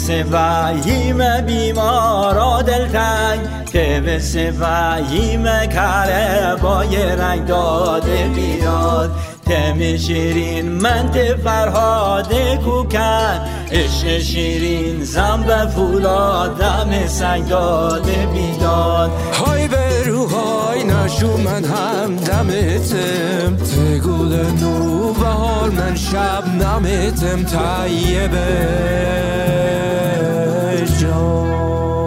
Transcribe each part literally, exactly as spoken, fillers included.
مثل وحیم بیمارا دلتنگ که مثل وحیم کره با یه رنگ داده بیداد تم شیرین من ته فرهاده کوکن عشق شیرین زنب فولاد دم سنگ داده بیداد های به روهای نشو من هم دمتم ته گل نو بهار من شب نمتم طیبه جان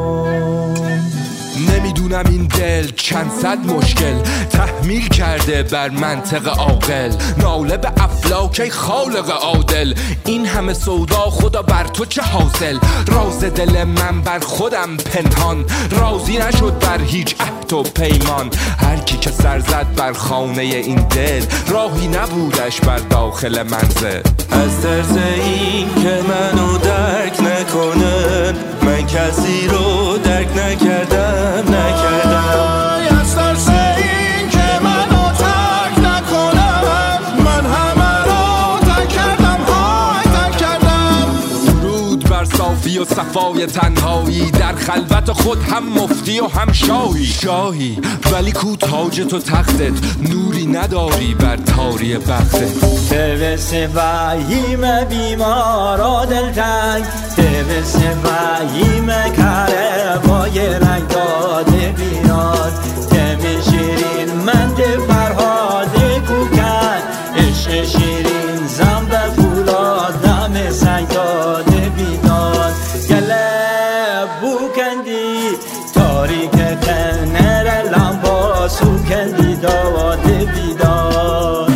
نمیدونم این دل چند صد مشکل تحمیل کرده بر منطق عاقل ناله به افلاک خالق عادل این همه سودا خدا بر تو چه حاصل راز دل من بر خودم پنهان راضی نشد بر هیچ عهد و پیمان هر کی که سر زد بر خانه این دل راهی نبودش بر داخل منزل از ترس این که منو درک نکنن من کسی رو درک نکردم نکردم از ترس این که منو ترک نکنم من همه رو ترک کردم های ترک کردم درود بر صافی و صفای تنهایی در خلوت خود هم مفتی و هم شاهی شاهی ولی کو تاج تو تختت نوری نداری بر تاری بختت که مثل وحیم بیمارا دلتنگ که مثل وحیم کره با یه رنگ داده بیاد تم شیرین من ته فرهاده کوکن عشق شیرین زنب فولاد دم سنگ داده بیداد گله بوکندی تاریک کنر لمبا سوکندی داده بیداد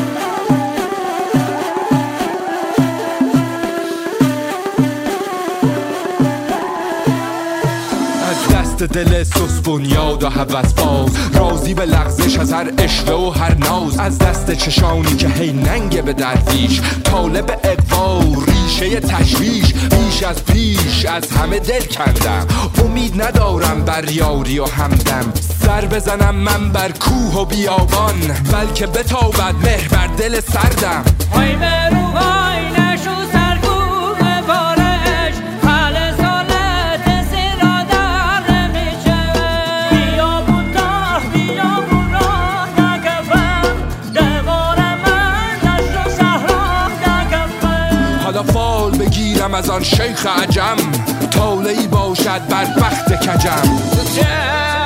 دل سوس بنیاد و هوس باز راضی به لغزش از هر عشوه و هر ناز از دست چشانی که هی ننگه به درویش طالب اقوا ریشه تشویش بیش از پیش از همه دل کندم امید ندارم بر یاری و همدم سر بزنم من بر کوه و بیابان بلکه بتابد مهر بر دل سردم های به روهای نشو سرکوه بارش خل سالت سیرا در نمیشه بیابون تا بیابون را نگفم دوار من نشو صحرا نگفم حالا فال بگیرم از آن شیخ عجم طالعی باشد بر بخت کجم